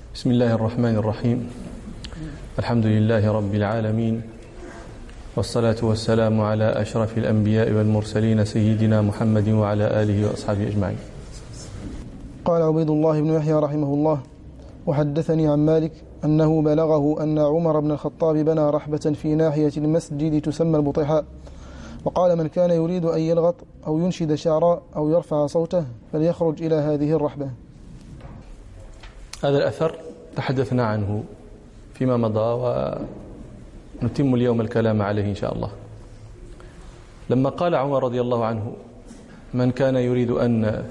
بسم الله الرحمن الرحيم. الحمد لله رب العالمين، والصلاة والسلام على أشرف الأنبياء والمرسلين سيدنا محمد وعلى آله وأصحابه أجمعين. قال عبيد الله بن يحيى رحمه الله: وحدثني عن مالك أنه بلغه أن عمر بن الخطاب بنى رحبة في ناحية المسجد تسمى البطيحاء، وقال: من كان يريد أن يلغط أو ينشد شعرا أو يرفع صوته فليخرج إلى هذه الرحبة. هذا الأثر تحدثنا عنه فيما مضى، ونتم اليوم الكلام عليه إن شاء الله. لما قال عمر رضي الله عنه: من كان يريد أن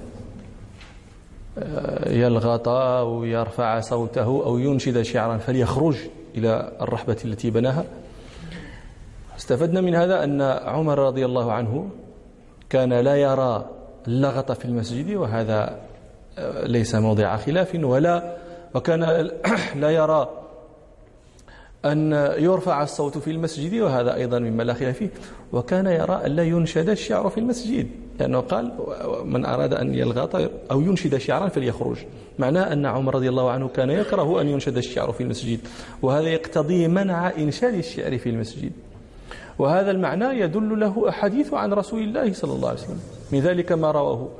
يلغط أو يرفع صوته أو ينشد شعرا فليخرج إلى الرحبة التي بناها، استفدنا من هذا أن عمر رضي الله عنه كان لا يرى اللغط في المسجد، وهذا ليس موضع خلاف، وكان لا يرى أن يرفع الصوت في المسجد، وهذا أيضا مما لا خلاف فيه، وكان يرى أن لا ينشد الشعر في المسجد، لأنه قال: من أراد أن يلغط أو ينشد شعرا فليخرج. معناه أن عمر رضي الله عنه كان يكره أن ينشد الشعر في المسجد، وهذا يقتضي منع إنشاد الشعر في المسجد. وهذا المعنى يدل له أحاديث عن رسول الله صلى الله عليه وسلم، من ذلك ما رواه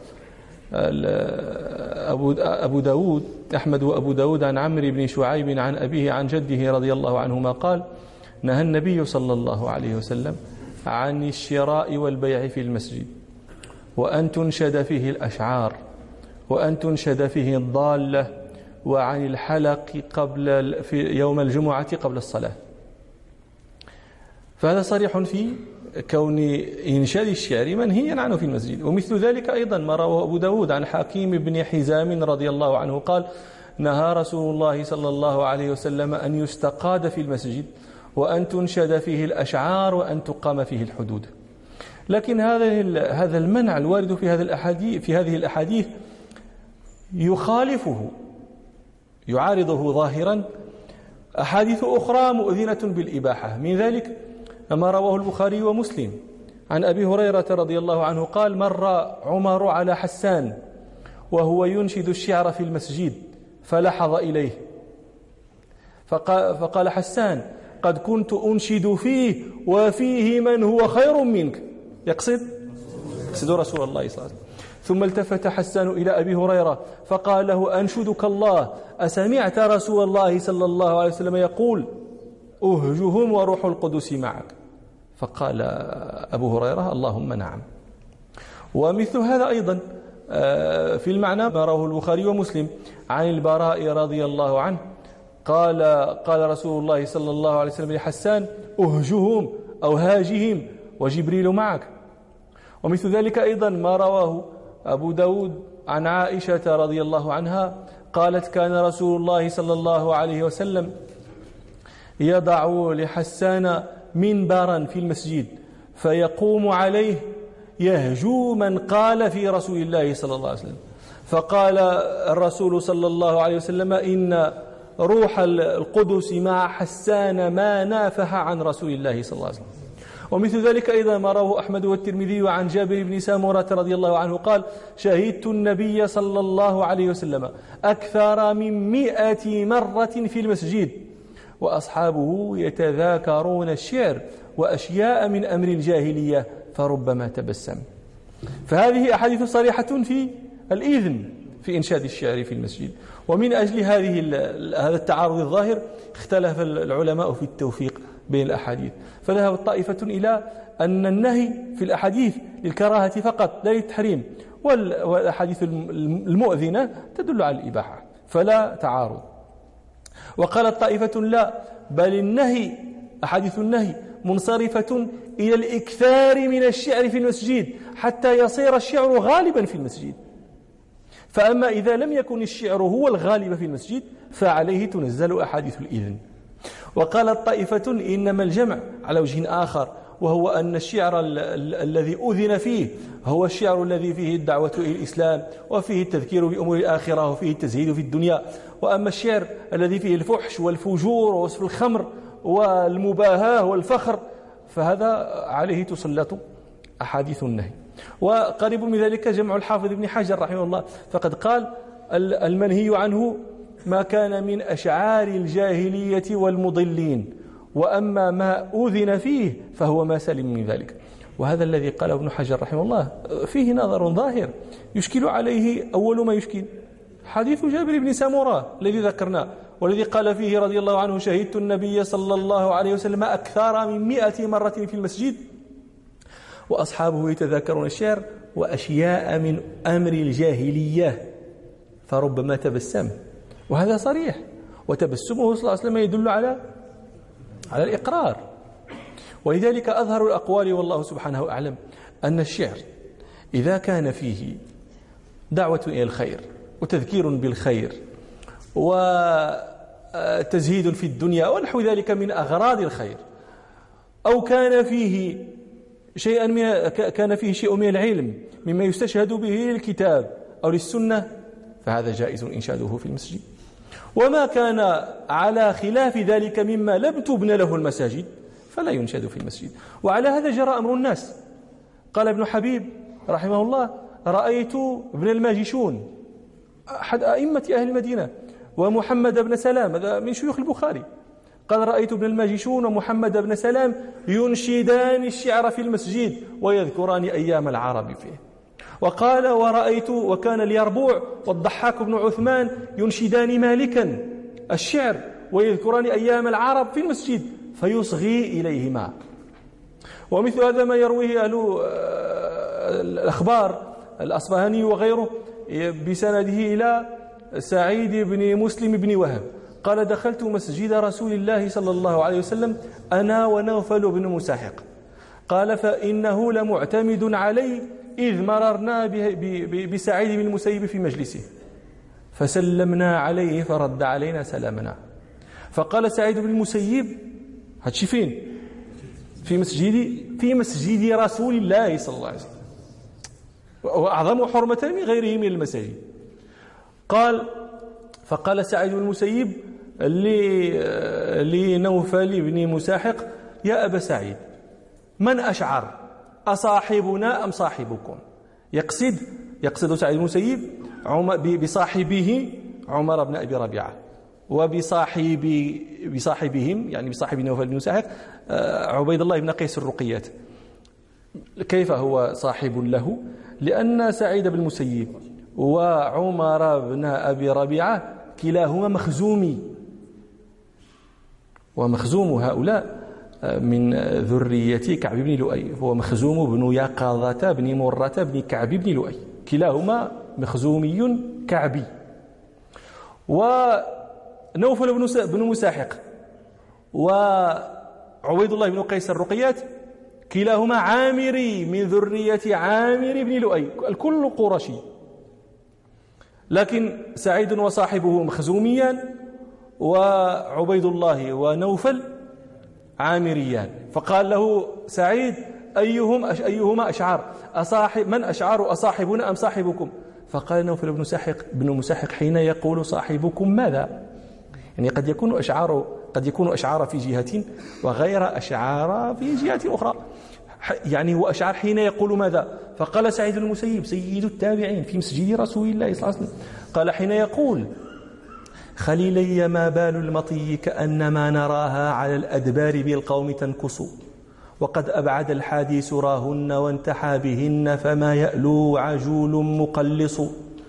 أبو داود أحمد وأبو داود عن عمرو بن شعيب عن أبيه عن جده رضي الله عنهما قال: نهى النبي صلى الله عليه وسلم عن الشراء والبيع في المسجد، وأن تنشد فيه الأشعار، وأن تنشد فيه الضالة، وعن الحلق في يوم الجمعة قبل الصلاة. فهذا صريح في كون إنشاد الشعر منهيا عنه في المسجد. ومثل ذلك أيضا ما رواه أبو داود عن حكيم بن حزام رضي الله عنه قال: نهى رسول الله صلى الله عليه وسلم أن يستقاد في المسجد، وأن تنشد فيه الأشعار، وأن تقام فيه الحدود. لكن هذا المنع الوارد في هذه الأحاديث يخالفه، يعارضه ظاهرا أحاديث أخرى مؤذنة بالإباحة. من ذلك ما رواه البخاري ومسلم عن أبي هريرة رضي الله عنه قال: مر عمر على حسان وهو ينشد الشعر في المسجد فلحظ إليه، فقال حسان: قد كنت أنشد فيه وفيه من هو خير منك، يقصد رسول الله صلى الله عليه وسلم. ثم التفت حسان إلى أبي هريرة فقال له: أنشدك الله، أسمعت رسول الله صلى الله عليه وسلم يقول: أهجهم وروح القدس معك؟ فقال أبو هريرة: اللهم نعم. ومثل هذا أيضا في المعنى ما رواه البخاري ومسلم عن البراء رضي الله عنه قال رسول الله صلى الله عليه وسلم لحسان: أهجهم أو هاجهم وجبريل معك. ومثل ذلك أيضا ما رواه أبو داود عن عائشة رضي الله عنها قالت: كان رسول الله صلى الله عليه وسلم يضع لحسان منبرا في المسجد فيقوم عليه يهجو من قال في رسول الله صلى الله عليه وسلم. فقال الرسول صلى الله عليه وسلم: إن روح القدس مع حسان ما نافح عن رسول الله صلى الله عليه وسلم. ومثل ذلك أيضا ما رواه أحمد والترمذي عن جابر بن سامورة رضي الله عنه قال: شهدت النبي صلى الله عليه وسلم أكثر من 100 مرة في المسجد وأصحابه يتذاكرون الشعر وأشياء من أمر الجاهلية فربما تبسم. فهذه أحاديث صريحة في الإذن في إنشاد الشعر في المسجد. ومن أجل هذا التعارض الظاهر اختلف العلماء في التوفيق بين الأحاديث، فذهبت طائفة إلى أن النهي في الأحاديث للكراهة فقط لا للتحريم، والأحاديث المؤذنة تدل على الإباحة فلا تعارض. وقالت طائفة لا، بل أحاديث النهي منصرفة إلى الإكثار من الشعر في المسجد حتى يصير الشعر غالبا في المسجد. فأما إذا لم يكن الشعر هو الغالب في المسجد فعليه تنزل أحاديث الإذن. وقالت طائفة إنما الجمع على وجه آخر، وهو أن الشعر الذي أذن فيه هو الشعر الذي فيه الدعوة إلى الإسلام، وفيه التذكير بأمور الآخرة، وفيه التزهيد في الدنيا. وأما الشعر الذي فيه الفحش والفجور ووصف الخمر والمباهاة والفخر فهذا عليه تسلط أحاديث النهي. وقريب من ذلك جمع الحافظ ابن حجر رحمه الله، فقد قال: المنهي عنه ما كان من أشعار الجاهلية والمضلين، وأما ما أذن فيه فهو ما سلم من ذلك. وهذا الذي قاله ابن حجر رحمه الله فيه نظر ظاهر يشكل عليه. أول ما يشكل حديث جابر بن سمرة الذي ذكرناه، والذي قال فيه رضي الله عنه: شهدت النبي صلى الله عليه وسلم أكثر من 100 مرة في المسجد وأصحابه يتذاكرون الشعر وأشياء من أمر الجاهلية، فربما تبسم. وهذا صريح، وتبسمه صلى الله عليه وسلم يدل على الإقرار. ولذلك أظهر الأقوال والله سبحانه أعلم أن الشعر إذا كان فيه دعوة إلى الخير وتذكير بالخير وتزهيد في الدنيا ونحو ذلك من أغراض الخير، أو كان فيه شيء من العلم مما يستشهد به للكتاب أو للسنة، فهذا جائز إنشاده في المسجد. وما كان على خلاف ذلك مما لم تبن له المساجد فلا ينشد في المسجد. وعلى هذا جرى أمر الناس. قال ابن حبيب رحمه الله: رأيت ابن الماجشون أحد أئمة أهل المدينة ومحمد بن سلام، هذا من شيوخ البخاري، قال: رأيت ابن الماجشون ومحمد بن سلام ينشدان الشعر في المسجد ويذكران أيام العرب فيه. وقال: ورأيت وكان اليربوع والضحاك بن عثمان ينشدان مالكا الشعر ويذكران أيام العرب في المسجد فيصغي إليهما. ومثل هذا ما يرويه أهل الأخبار الأصبهاني وغيره بسنده إلى سعيد بن مسلم بن وهب قال: دخلت مسجد رسول الله صلى الله عليه وسلم أنا ونوفل بن مساحق، قال: فإنه لمعتمد علي إذ مررنا بسعيد بن المسيب في مجلسه فسلمنا عليه فرد علينا سلامنا. فقال سعيد بن المسيب: هاتشي فين؟ في مسجد رسول الله صلى الله عليه وسلم، وأعظم حرمة من غيره من المساجد. فقال سعيد بن المسيب لنوفل بن مساحق: يا أبا سعيد، من أشعر، أصاحبنا أم صاحبكم؟ يقصد سعيد بن المسيب بصاحبه عمر بن أبي ربيعة، بصاحبهم يعني بصاحب نوفل بن مساحق عبيد الله بن قيس الرقيات. كيف هو صاحب له؟ لأن سعيد بن المسيب وعمر بن أبي ربيعة كلاهما مخزومي، ومخزوم هؤلاء من ذرية كعب بن لؤي، هو مخزوم بن يقظة بن مرة بن كعب بن لؤي، كلاهما مخزومي كعبي. ونوفل بن مساحق وعبيد الله بن قيس الرقيات كلاهما عامري من ذرية عامر بن لؤي، الكل قرشي، لكن سعيد وصاحبه مخزوميان وعبيد الله ونوفل عامريان. فقال له سعيد: أيهما أشعر، من أشعر، أصاحبنا أم صاحبكم؟ فقال نوفل بن مساحق: حين يقول صاحبكم ماذا؟ يعني قد يكون أشعار في جهة وغير أشعار في جهة أخرى، يعني هو أشعر حين يقول ماذا؟ فقال سعيد المسيب سيد التابعين في مسجد رسول الله صلى الله عليه وسلم، قال: حين يقول: خليلي ما بال المطي كأنما نراها على الأدبار بالقوم تنكص، وقد أبعد الحديث راهن وانتحى بهن فما يألو عجول مقلص.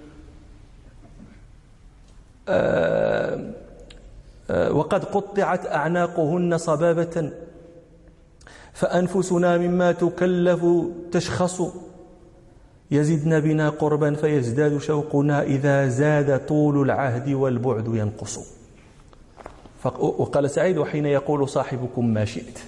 وقد قطعت أعناقهن صبابة فأنفسنا مما تكلف تشخص، يزدن بنا قربا فيزداد شوقنا إذا زاد طول العهد والبعد ينقص. وقال سعيد: وحين يقول صاحبكم ما شئت.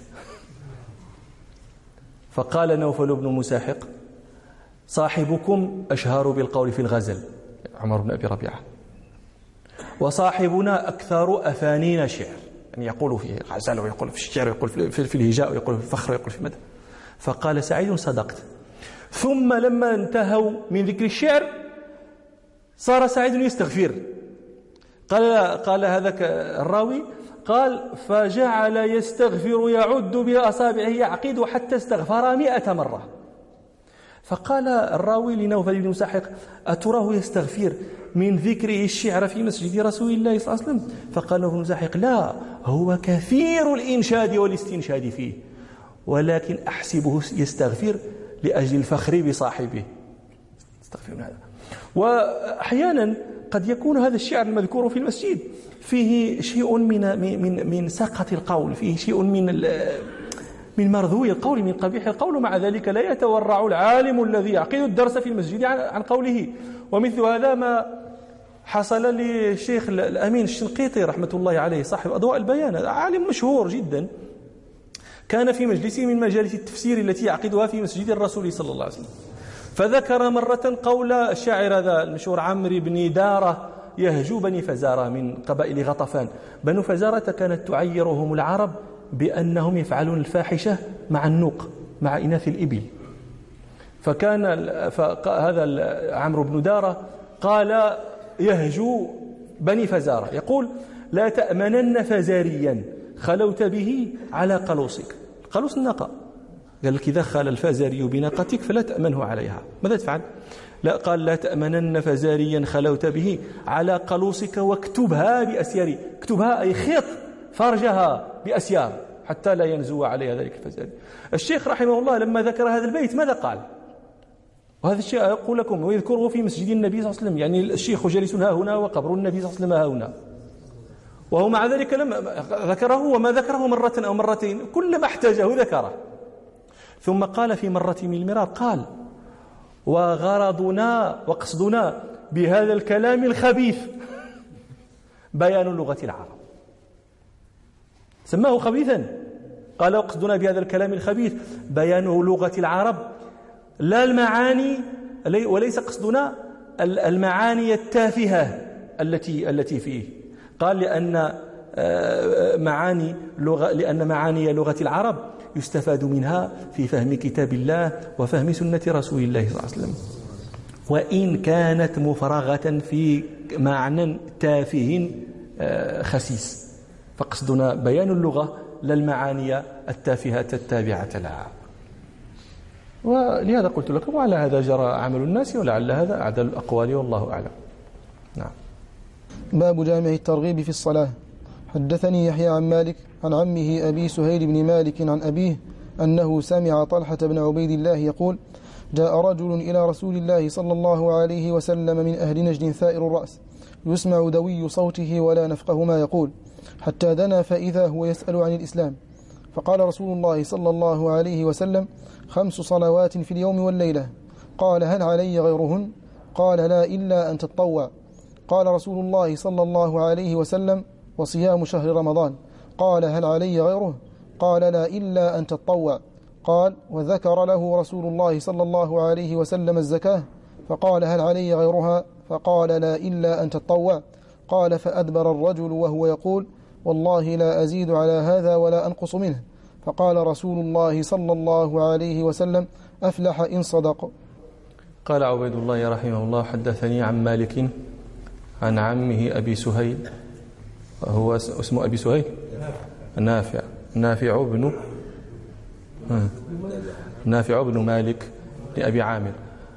فقال نوفل بن مساحق: صاحبكم أشهر بالقول في الغزل عمر بن أبي ربيعة، وصاحبنا أكثر أفانين شعر، يعني يقول في غزل ويقول في الشعر ويقول في الهجاء ويقول في الفخر ويقول في المدح. فقال سعيد: صدقت. ثم لما انتهوا من ذكر الشعر صار سعيد يستغفر. قال هذاك الراوي قال: فجعل يستغفر يعد بأصابعه يعقد حتى استغفر 100 مرة. فقال الراوي لنوفل بن مساحق: أتراه يستغفر من ذكره الشعر في مسجد رسول الله صلى الله عليه وسلم؟ فقال له ابن زاحق: لا، هو كثير الإنشاد والاستنشاد فيه، ولكن أحسبه يستغفر لأجل الفخر بصاحبه. استغفر من هذا. وأحيانا قد يكون هذا الشعر المذكور في المسجد فيه شيء من سقط القول، فيه شيء من مرذوي القول، من قبيح القول، ومع ذلك لا يتورع العالم الذي يعقد الدرس في المسجد عن قوله. ومثل هذا ما حصل للشيخ الأمين الشنقيطي رحمة الله عليه صاحب أضواء البيان، عالم مشهور جدا، كان في مجلس من مجالس التفسير التي يعقدها في مسجد الرسول صلى الله عليه وسلم، فذكر مرة قول الشاعر هذا المشهور عمرو بن دارة يهجو بني فزارة من قبائل غطفان. بنو فزارة كانت تعيرهم العرب بأنهم يفعلون الفاحشة مع النوق، مع إناث الإبل. فكان هذا عمرو بن دارة قال يهجو بني فزارة، يقول: لا تأمنن فزاريا خلوت به على قلوصك. قلوص الناقة، قال لك: إذا خال الفزاري بناقتك فلا تأمنه عليها، ماذا تفعل؟ لا، قال: لا تأمنن فزاريا خلوت به على قلوصك واكتبها بأسيار. اكتبها أي خيط فرجها بأسيار حتى لا ينزو عليها ذلك الفزاري. الشيخ رحمه الله لما ذكر هذا البيت ماذا قال؟ وهذا الشيء أقول لكم ويذكره في مسجد النبي صلى الله عليه وسلم، يعني الشيخ جالس ها هنا وقبر النبي صلى الله عليه وسلم ها هنا، وهو مع ذلك لم ذكره، وما ذكره مرة أو مرتين، كلما احتاجه ذكره. ثم قال في مرة من المرار، قال: وغرضنا وقصدنا بهذا الكلام الخبيث بيان لغة العرب. سماه خبيثا، قال: وقصدنا بهذا الكلام الخبيث بيان لغة العرب، لا المعاني، وليس قصدنا المعاني التافهة التي فيه. قال: لأن معاني لغة العرب يستفاد منها في فهم كتاب الله وفهم سنة رسول الله صلى الله عليه وسلم، وإن كانت مفرغة في معنى تافه خسيس، فقصدنا بيان اللغة لا المعاني التافهة التابعة لها. ولهذا قلت لكم، وعلى هذا جرى عمل الناس، ولعل هذا أعدل الأقوال، والله أعلم. نعم. باب جامع الترغيب في الصلاة. حدثني يحيى عن مالك عن عمه أبي سهيل بن مالك عن أبيه أنه سمع طلحة بن عبيد الله يقول: جاء رجل إلى رسول الله صلى الله عليه وسلم من أهل نجد ثائر الرأس، يسمع دوي صوته ولا نفقه ما يقول، حتى دنا فإذا هو يسأل عن الإسلام. فقال رسول الله صلى الله عليه وسلم: 5 صلوات في اليوم والليلة. قال: هل علي غيرهن؟ قال: لا، إلا أن تتطوع. قال رسول الله صلى الله عليه وسلم: وصيام شهر رمضان. قال: هل علي غيره؟ قال: لا، إلا أن تتطوع. قال: وذكر له رسول الله صلى الله عليه وسلم الزكاة، فقال: هل علي غيرها؟ فقال: لا، إلا أن تتطوع. قال: فأدبر الرجل وهو يقول: والله لا أزيد على هذا ولا أنقص منه. فقال رسول الله صلى الله عليه وسلم: أفلح إن صدق. قال عبيد الله رحمه الله: حدثني عن مالك عن عمه أبي سهيل، هو اسمه أبي سهيل نافع بن مالك لأبي عامر،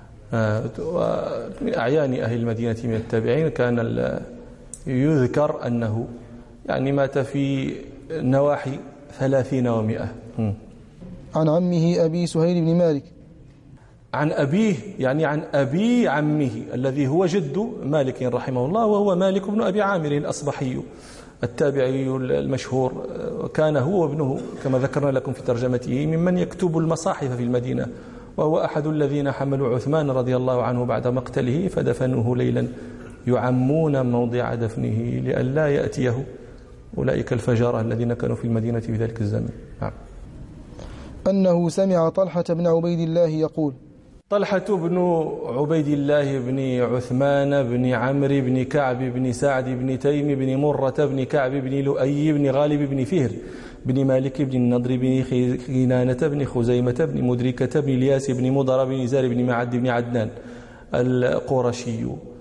من أعيان أهل المدينة من التابعين. كان يذكر أنه يعني مات في نواحي 30 و100. عن عمه أبي سهيل بن مالك، عن أبيه يعني عن أبي عمه الذي هو جد مالك رحمه الله، وهو مالك بن أبي عامر الأصبحي التابعي المشهور. كان هو وابنه كما ذكرنا لكم في ترجمته ممن يكتب المصاحف في المدينة، وهو أحد الذين حملوا عثمان رضي الله عنه بعد مقتله فدفنوه ليلا، يعمون موضع دفنه لئلا يأتيه أولئك الفجارة الذين كانوا في المدينة في ذلك الزمن. نعم. أنه سمع طلحة بن عبيد الله يقول: طلحة بن عبيد الله بن عثمان بن عمرو بن كعب بن سعد بن تيم بن مرة بن كعب بن لؤي بن غالب بن فهر بن مالك بن النضر بن خينانة بن خزيمة بن مدركة بن الياس بن مضر بن زار بن معد بن عدنان القرشي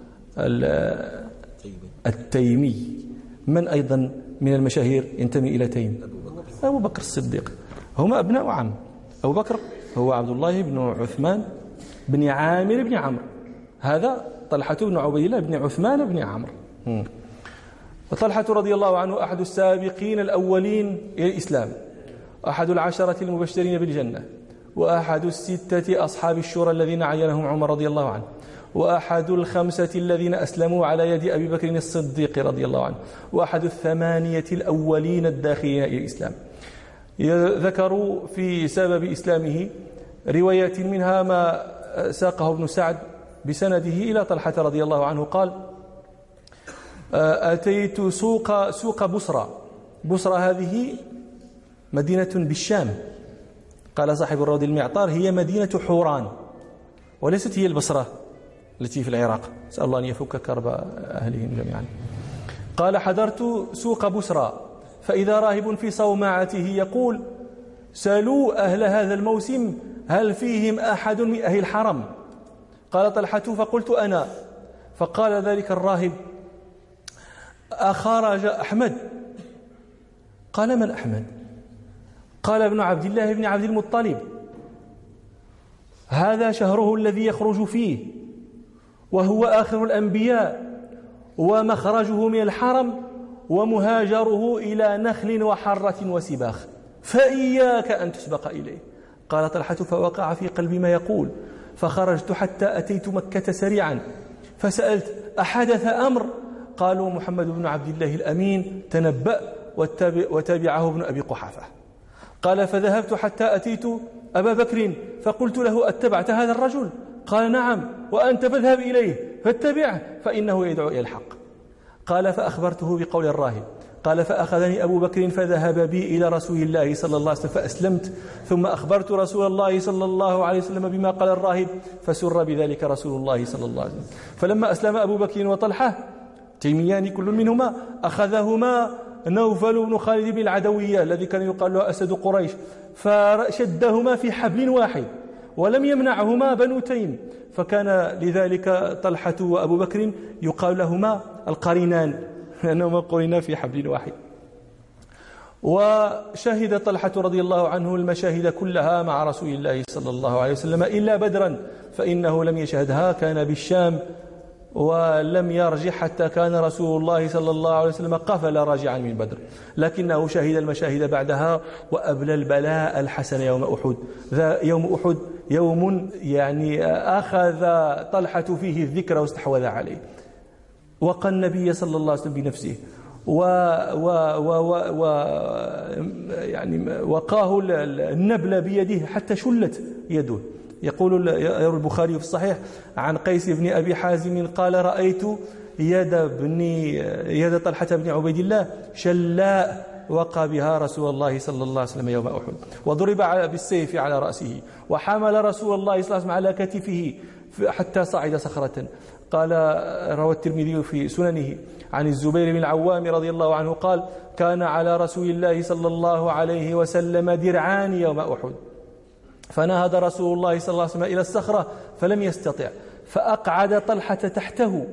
التيمي. من أيضا من المشاهير ينتمي إلى تيم؟ أبو بكر الصديق. هما أبناء عم. أبو بكر هو عبد الله بن عثمان بن عامر بن عمرو، هذا طلحة بن عبيد الله بن عثمان بن عمرو. وطلحة رضي الله عنه أحد السابقين الأولين إلى الإسلام، أحد العشرة المبشرين بالجنة، وأحد الستة أصحاب الشورى الذين عينهم عمر رضي الله عنه، وأحد الخمسة الذين أسلموا على يد أبي بكر الصديق رضي الله عنه، وأحد الثمانية الأولين الداخلين إلى الإسلام. ذكروا في سبب إسلامه روايات، منها ما ساقه ابن سعد بسنده إلى طلحة رضي الله عنه قال: أتيت سوق بصرى. بصرى هذه مدينة بالشام. قال صاحب الروض المعطار: هي مدينة حوران وليست هي البصرة التي في العراق، نسأل الله أن يفك كرب أهلهم جميعا. قال: حضرت سوق بصرى فإذا راهب في صومعته يقول: سألوا أهل هذا الموسم هل فيهم أحد من أهل الحرم؟ قال طلحة: فقلت أنا. فقال ذلك الراهب: أخرج أحمد؟ قال: من أحمد؟ قال: ابن عبد الله بن عبد المطلب، هذا شهره الذي يخرج فيه، وهو آخر الأنبياء، ومخرجه من الحرم، ومهاجره إلى نخل وحرة وسباخ، فإياك أن تسبق إليه. قال طلحة: فوقع في قلبي ما يقول، فخرجت حتى أتيت مكة سريعا فسألت: أحدث أمر؟ قالوا: محمد بن عبد الله الأمين تنبأ، وتابعه ابن أبي قحافة. قال: فذهبت حتى أتيت أبا بكر فقلت له: أتبعت هذا الرجل؟ قال: نعم. وأنت فاذهب إليه فاتبعه فإنه يدعو إلى الحق. قال: فأخبرته بقول الراهب. قال: فأخذني أبو بكر فذهب بي إلى رسول الله صلى الله عليه وسلم فأسلمت، ثم أخبرت رسول الله صلى الله عليه وسلم بما قال الراهب، فسر بذلك رسول الله صلى الله عليه وسلم. فلما أسلم أبو بكر وطلحة تيميان كل منهما، أخذهما نوفل بن خالد بن العدوية الذي كان يقال له أسد قريش، فشدهما في حبل واحد ولم يمنعهما بنو تيم، فكان لذلك طلحة وأبو بكر يقال لهما القرينان لأنهما قرنا في حبل واحد. وشهد طلحة رضي الله عنه المشاهد كلها مع رسول الله صلى الله عليه وسلم إلا بدرا، فإنه لم يشهدها، كان بالشام ولم يرجع حتى كان رسول الله صلى الله عليه وسلم قفل راجعا من بدر، لكنه شهد المشاهد بعدها وأبلى البلاء الحسن يوم أحد. يوم أحد يوم يعني أخذ طلحة فيه الذكر واستحوذ عليه، وقى النبي صلى الله عليه وسلم بنفسه يعني وقاه النبل بيده حتى شلت يده. يقول البخاري في الصحيح عن قيس بن أبي حازم قال: رأيت يد طلحة بن عبيد الله شلاء وقى بها رسول الله صلى الله عليه وسلم يوم أحد، وضرب بالسيف على رأسه، وحمل رسول الله صلى الله عليه وسلم على كتفه حتى صعد صخرة. قال روى الترمذي في سننه عن الزبير بن العوام رضي الله عنه قال: كان على رسول الله صلى الله عليه وسلم درعان يوم أحد، فنهض رسول الله صلى الله عليه وسلم إلى الصخرة فلم يستطع، فأقعد طلحة تحته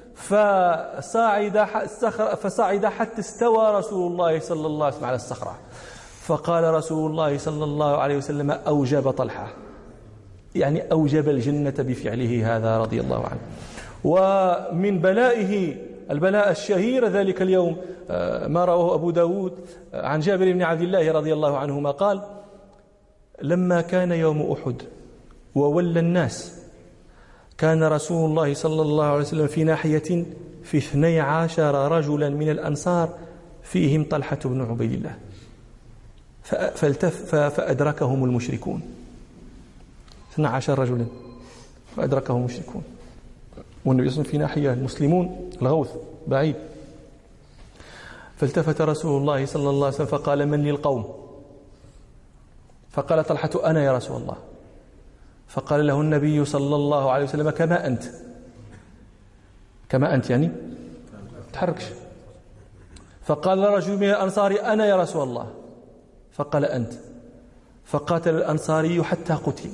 فصعد حتى استوى رسول الله صلى الله عليه وسلم على الصخرة، فقال رسول الله صلى الله عليه وسلم: أوجب طلحة، يعني أوجب الجنة بفعله هذا رضي الله عنه. ومن بلائه البلاء الشهير ذلك اليوم ما رواه أبو داود عن جابر بن عبد الله رضي الله عنهما قال: لما كان يوم أحد وولى الناس، كان رسول الله صلى الله عليه وسلم في ناحية في 12 رجلا من الأنصار فيهم طلحة بن عبيد الله، فأدركهم المشركون، 12 رجلا فأدركهم المشركون، والنبي صلى الله عليه وسلم في ناحية، المسلمون الغوث بعيد. فالتفت رسول الله صلى الله عليه وسلم فقال: من للقوم؟ فقال طلحة: أنا يا رسول الله. فقال له النبي صلى الله عليه وسلم: كما أنت، كما أنت يعني تحركش. فقال رجل من الأنصار: أنا يا رسول الله. فقال: أنت. فقاتل الأنصاري حتى قتل.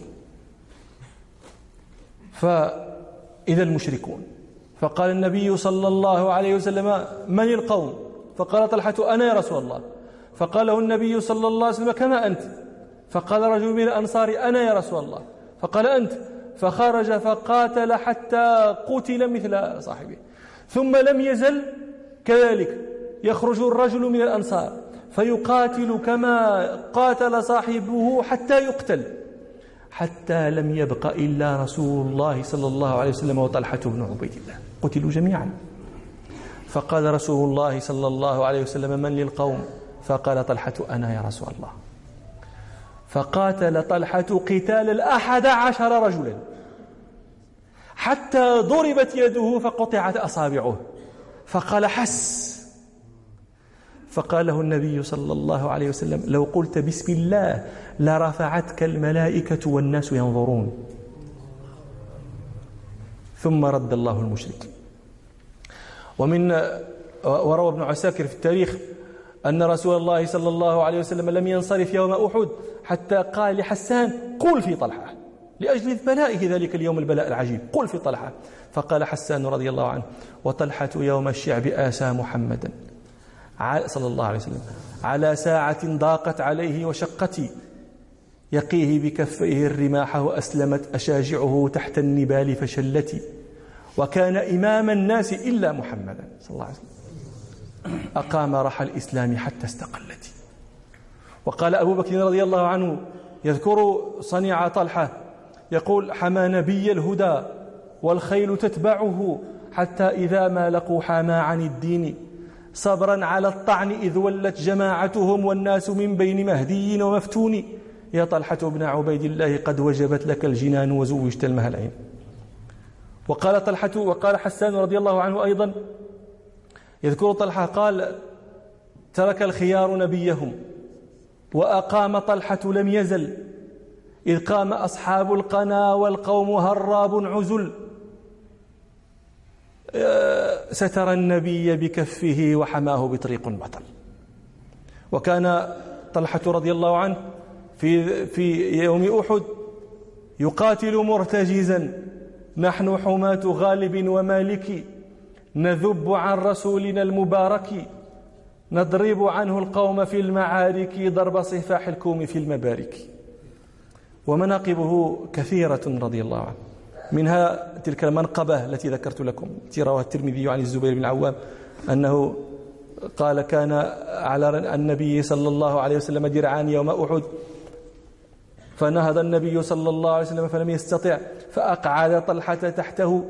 فإذا المشركون، فقال النبي صلى الله عليه وسلم: من القوم؟ فقال طلحة: أنا يا رسول الله. فقال له النبي صلى الله عليه وسلم: كما أنت. فقال رجل من الأنصار: أنا يا رسول الله. فقال: أنت. فخرج فقاتل حتى قتل مثل صاحبه. ثم لم يزل كذلك يخرج الرجل من الأنصار فيقاتل كما قاتل صاحبه حتى يقتل، حتى لم يبق إلا رسول الله صلى الله عليه وسلم وطلحة بن عبيد الله، قتلوا جميعا. فقال رسول الله صلى الله عليه وسلم: من للقوم؟ فقال طلحة: أنا يا رسول الله. فقاتل طلحة قتال 11 رجلا حتى ضربت يده فقطعت أصابعه، فقال: حس. فقال له النبي صلى الله عليه وسلم: لو قلت بسم الله لرفعتك الملائكة والناس ينظرون. ثم رد الله المشرك. وروى ابن عساكر في التاريخ أن رسول الله صلى الله عليه وسلم لم ينصرف يوم أحد حتى قال لحسان: قل في طلحة، لأجل بلائه ذلك اليوم، البلاء العجيب، قل في طلحة. فقال حسان رضي الله عنه: وطلحة يوم الشعب آسى محمدا صلى الله عليه وسلم على ساعة ضاقت عليه وشقتي، يقيه بكفيه الرماح وأسلمت أشاجعه تحت النبال فشلتي، وكان إمام الناس إلا محمدا صلى الله عليه وسلم، أقام رحى الإسلام حتى استقلت. وقال أبو بكر رضي الله عنه يذكر صنيع طلحة يقول: حمى نبي الهدى والخيل تتبعه، حتى إذا ما لقوا حمى عن الدين، صبرا على الطعن إذ ولت جماعتهم والناس من بين مهدي ومفتون، يا طلحة بن عبيد الله قد وجبت لك الجنان وزوجت المهلعين. وقال حسان رضي الله عنه أيضا يذكر طلحة قال: ترك الخيار نبيهم وأقام طلحة لم يزل، إذ قام أصحاب القنا والقوم هراب عزل، ستر النبي بكفه وحماه بطريق بطل. وكان طلحة رضي الله عنه في يوم أحد يقاتل مرتجزا: نحن حماة غالب ومالك، نذب عن رسولنا المبارك، نضرب عنه القوم في المعارك، ضرب صفاح الكوم في المبارك. ومناقبه كثيرة رضي الله عنه، منها تلك المنقبة التي ذكرت لكم التي رواها الترمذي عن الزبير بن العوام أنه قال: كان على النبي صلى الله عليه وسلم درعان يوم أحد، فنهض النبي صلى الله عليه وسلم فلم يستطع، فأقعد طلحة تحته،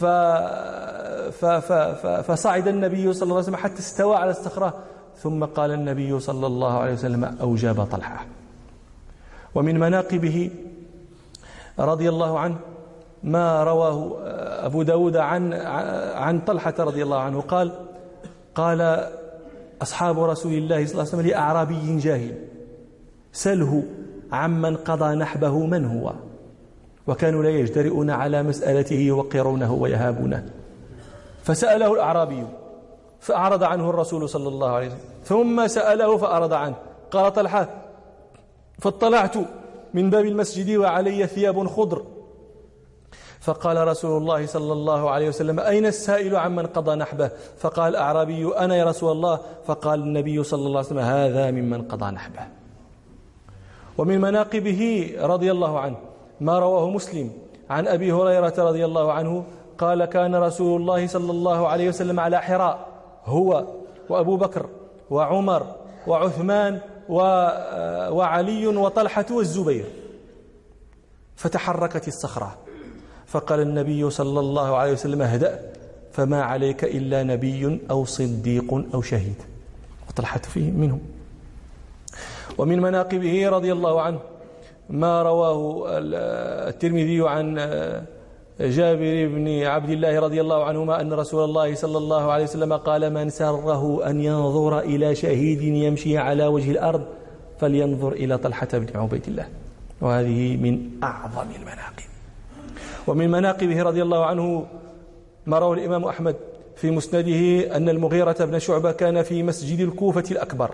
فصعد النبي صلى الله عليه وسلم حتى استوى على الصخرة، ثم قال النبي صلى الله عليه وسلم: أوجب طلحة. ومن مناقبه رضي الله عنه ما رواه أبو داود عن طلحة رضي الله عنه قال أصحاب رسول الله صلى الله عليه وسلم لأعرابي جاهل: سله عمن قضى نحبه من هو. وكانوا لا يجترئون على مسألته يوقرونه ويهابونه. فسأله الأعرابي فأعرض عنه الرسول صلى الله عليه وسلم، ثم سأله فأعرض عنه. قال طلحة: فاطلعت من باب المسجد وعلي ثياب خضر، فقال رسول الله صلى الله عليه وسلم: أين السائل عمن قضى نحبه؟ فقال الأعرابي: أنا يا رسول الله. فقال النبي صلى الله عليه وسلم: هذا ممن قضى نحبه. ومن مناقبه رضي الله عنه ما رواه مسلم عن أبي هريرة رضي الله عنه قال: كان رسول الله صلى الله عليه وسلم على حراء، هو وأبو بكر وعمر وعثمان وعلي وطلحة والزبير، فتحركت الصخرة، فقال النبي صلى الله عليه وسلم: اهدأ، فما عليك إلا نبي أو صديق أو شهيد. وطلحة فيه منهم. ومن مناقبه رضي الله عنه ما رواه الترمذي عن جابر بن عبد الله رضي الله عنهما أن رسول الله صلى الله عليه وسلم قال: من سره أن ينظر إلى شهيد يمشي على وجه الأرض فلينظر إلى طلحة بن عبيد الله. وهذه من أعظم المناقب. ومن مناقبه رضي الله عنه ما رواه الإمام أحمد في مسنده أن المغيرة بن شعبة كان في مسجد الكوفة الأكبر،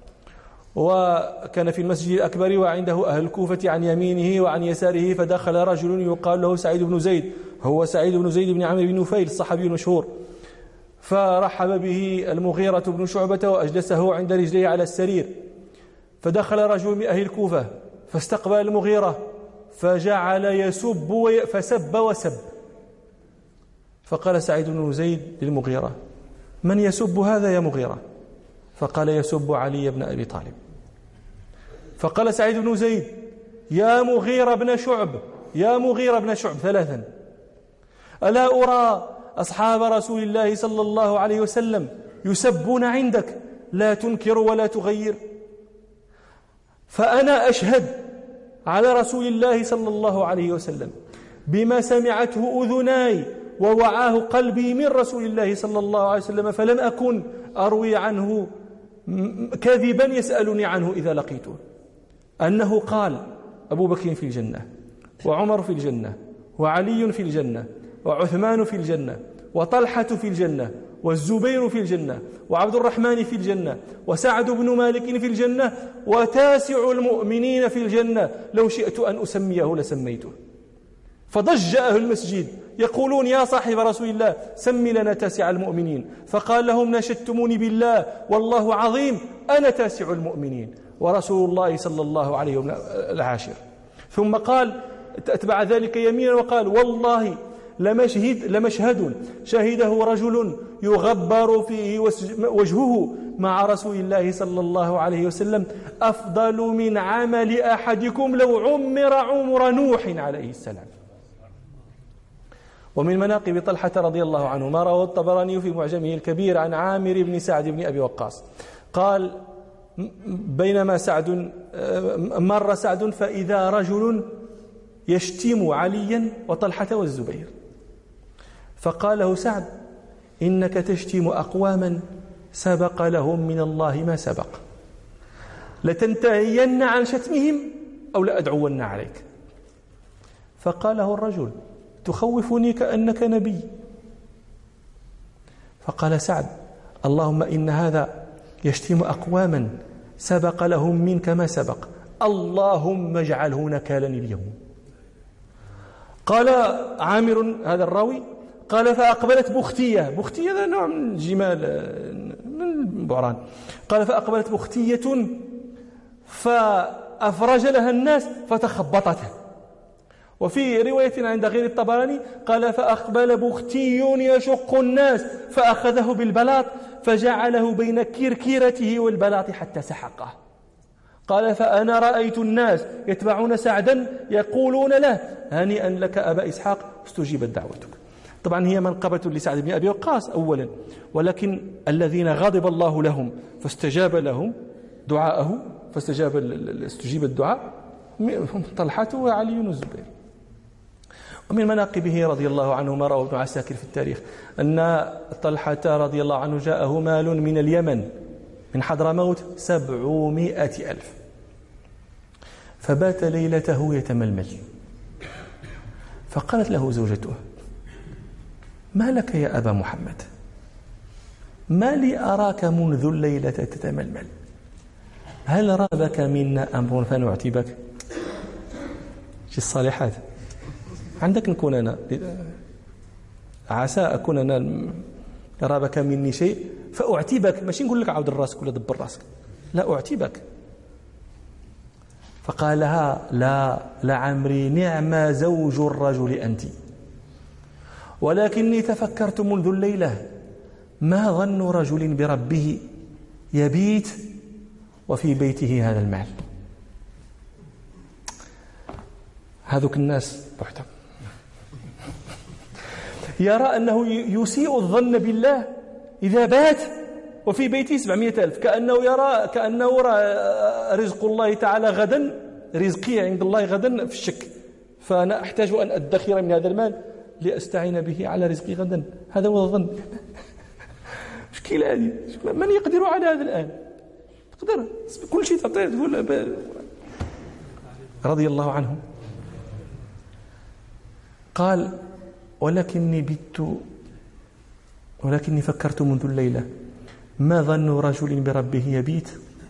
وكان في المسجد الأكبر وعنده أهل الكوفة عن يمينه وعن يساره، فدخل رجل يقال له سعيد بن زيد، هو سعيد بن زيد بن عمرو بن نفيل الصحابي المشهور، فرحب به المغيرة بن شعبة وأجلسه عند رجليه على السرير. فدخل رجل من أهل الكوفة فاستقبل المغيرة فجعل يسب فسب وسب. فقال سعيد بن زيد للمغيرة: من يسب هذا يا مغيرة؟ فقال: يسب علي بن أبي طالب. فقال سعيد بن زيد: يا مغيرة بن شعب، يا مغيرة بن شعب، ثلاثا: ألا أرى أصحاب رسول الله صلى الله عليه وسلم يسبون عندك لا تنكر ولا تغير؟ فأنا أشهد على رسول الله صلى الله عليه وسلم بما سمعته أذناي ووعاه قلبي من رسول الله صلى الله عليه وسلم، فلم أكن أروي عنه كذبا يسألني عنه إذا لقيته، أنه قال: أبو بكر في الجنة، وعمر في الجنة، وعلي في الجنة، وعثمان في الجنة، وطلحة في الجنة، والزبير في الجنة، وعبد الرحمن في الجنة، وسعد بن مالك في الجنة، وتاسع المؤمنين في الجنة، لو شئت أن أسميه لسميته. فضج أهل المسجد يقولون: يا صاحب رسول الله سم لنا تاسع المؤمنين. فقال لهم: نشدتموني بالله والله عظيم، أنا تاسع المؤمنين ورسول الله صلى الله عليه وسلم العاشر. ثم قال أتبع ذلك يمينا وقال: والله لمشهد شهده رجل يغبر فيه وجهه مع رسول الله صلى الله عليه وسلم أفضل من عمل أحدكم لو عمر عمر نوح عليه السلام. ومن مناقب طلحة رضي الله عنه ما رواه الطبراني في معجمه الكبير عن عامر بن سعد بن أبي وقاص قال: بينما مر سعد فإذا رجل يشتم عليا وطلحة والزبير، فقال له سعد: إنك تشتم أقواما سبق لهم من الله ما سبق، لتنتهين عن شتمهم أو لأدعون عليك. فقال له الرجل: تخوفني كأنك نبي. فقال سعد: اللهم إن هذا يشتم أقواما سبق لهم منك ما سبق، اللهم اجعله نكالا اليوم. قال عامر هذا الراوي قال: فأقبلت بختية هذا نوع من الجمال من البعران. قال: فأقبلت بختية فأفرج لها الناس فتخبطته. وفي رواية عند غير الطبراني قال: فأقبل بختي يشق الناس فأخذه بالبلاط فجعله بين كركيرته والبلاط حتى سحقه. قال: فأنا رأيت الناس يتبعون سعدا يقولون له: هنيئا لك أبا إسحاق، استجيبت دعوتك. طبعا هي منقبة لسعد بن أبي وقاص أولا، ولكن الذين غضب الله لهم فاستجاب لهم دعاءه، استجيب الدعاء طلحة وعلي والزبير. ومن مناقبه رضي الله عنه ما رواه ابن عساكر في التاريخ أن طلحة رضي الله عنه جاءه مال من اليمن من حضرموت 700,000، فبات ليلته يتململ. فقالت له زوجته: ما لك يا أبا محمد؟ ما لي أراك منذ الليلة تتململ؟ هل رابك منا أمر فنعتبك؟ شي الصالحات عندك نكون أنا، عسى أكون أنا رابك مني شيء فأعتبك، ماشي نقول لك عود الراسك ولا دبر راسك، لا أعتبك. فقال لها: لا لعمري نعم زوج الرجل أنت، ولكني تفكرت منذ الليلة ما ظن رجل بربه يبيت وفي بيته هذا المال. هذوك الناس بحتم يرى أنه يسيء الظن بالله إذا بات وفي بيته 700,000، كأنه يرى رزق الله تعالى غدا، رزقي عند الله غدا في الشك، فأنا أحتاج أن أدخر من هذا المال لأستعين به على رزقي غدا. هذا هو الظن. مشكلة هذه، من يقدر على هذا الآن؟ تقدر كل شيء تعطيه تقول. رضي الله عنه قال: ولكني فكرت منذ الليلة ما ظن رجل بربه يبيت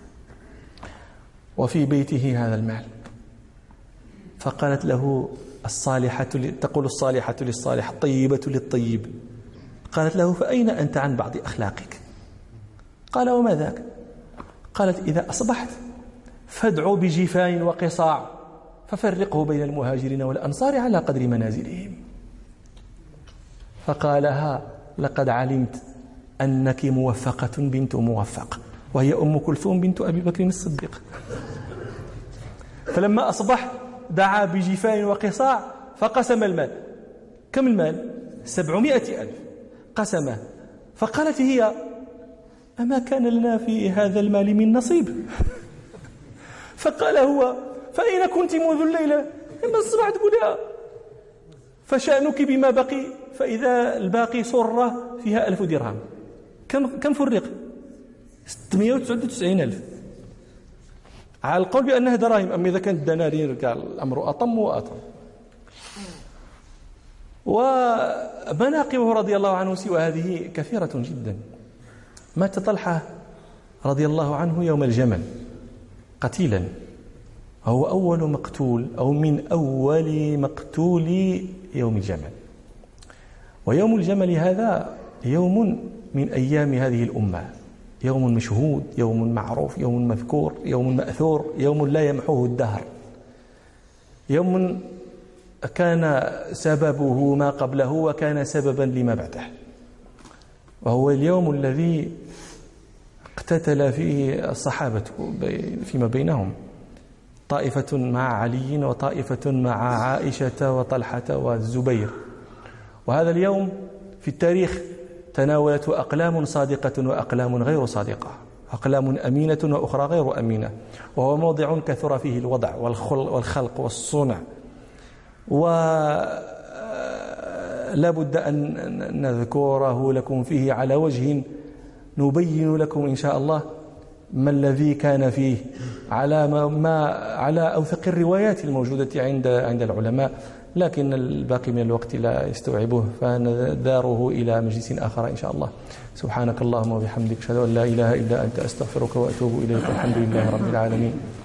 وفي بيته هذا المال. فقالت له تقول الصالحة للصالح الطيبة للطيب، قالت له: فأين أنت عن بعض أخلاقك؟ قال: وما ذاك؟ قالت: إذا أصبحت فادعو بجفان وقصاع، ففرقه بين المهاجرين والأنصار على قدر منازلهم. فقالها: لقد علمت أنك موفقة بنت موفق، وهي أم كلثوم بنت أبي بكر الصديق. فلما أصبح دعا بجفان وقصاع فقسم المال. كم المال؟ 700,000 قسمه. فقالت هي: أما كان لنا في هذا المال من نصيب؟ فقال هو: فأين كنت منذ الليلة؟ إما الصباح تقولها، فشأنك بما بقي، فإذا الباقي صرة فيها 1000 درهم. كم فرق؟ 699,000 على القول بأنها دراهم. أما إذا كانت دنانير كاع الأمر أطم وأطم. ومناقبه رضي الله عنه سوى هذه كثيرة جدا. مات طلحة رضي الله عنه يوم الجمل قتيلا، هو أول مقتول أو من أول مقتول يوم الجمل. ويوم الجمل هذا يوم من أيام هذه الأمة، يوم مشهود، يوم معروف، يوم مذكور، يوم مأثور، يوم لا يمحوه الدهر، يوم كان سببه ما قبله وكان سببا لما بعده. وهو اليوم الذي اقتتل فيه الصحابة فيما بينهم، طائفة مع علي وطائفة مع عائشة وطلحة والزبير. وهذا اليوم في التاريخ تناولته أقلام صادقة وأقلام غير صادقة، أقلام أمينة وأخرى غير أمينة. وهو موضع كثر فيه الوضع والخلق والصنع، ولا بد أن نذكره لكم فيه على وجه نبين لكم إن شاء الله ما الذي كان فيه على أوثق الروايات الموجودة عند العلماء، لكن الباقي من الوقت لا يستوعبه، فنداره إلى مجلس آخر إن شاء الله. سبحانك اللهم وبحمدك، أشهد أن لا إله إلا أنت، أستغفرك وأتوب إليك. الحمد لله رب العالمين.